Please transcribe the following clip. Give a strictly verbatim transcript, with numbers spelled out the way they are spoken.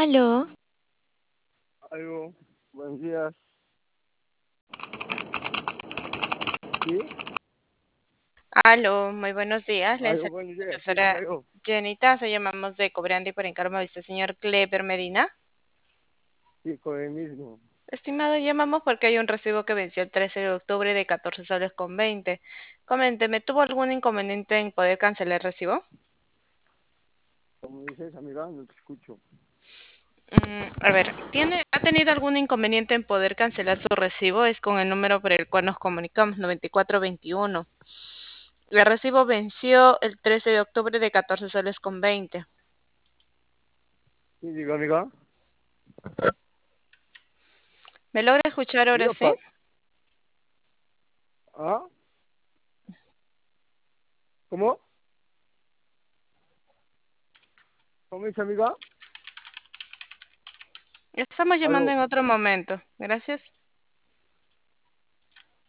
Aló, Algo, buenos días. ¿Sí? aló, muy buenos días. Les Algo, saluda buenos la días. Sí, soy profesora yo. Jenita. Se llamamos de Cobrande por encargo de este señor Kleber Medina. Sí, con el mismo. Estimado, llamamos porque hay un recibo que venció el trece de octubre de catorce soles con veinte. Coménteme, ¿tuvo algún inconveniente en poder cancelar el recibo? Como dices, amiga, no te escucho. Mm, a ver, ¿tiene, ¿ha tenido algún inconveniente en poder cancelar su recibo? Es con el número por el cual nos comunicamos, noventa y cuatro veintiuno. El recibo venció el trece de octubre de catorce soles con veinte. Sí, digo, amiga. ¿Me logra escuchar ahora Digo, sí? pa... ¿Ah? ¿Cómo? ¿Cómo dice, amiga? Estamos llamando Aló. en otro momento. Gracias.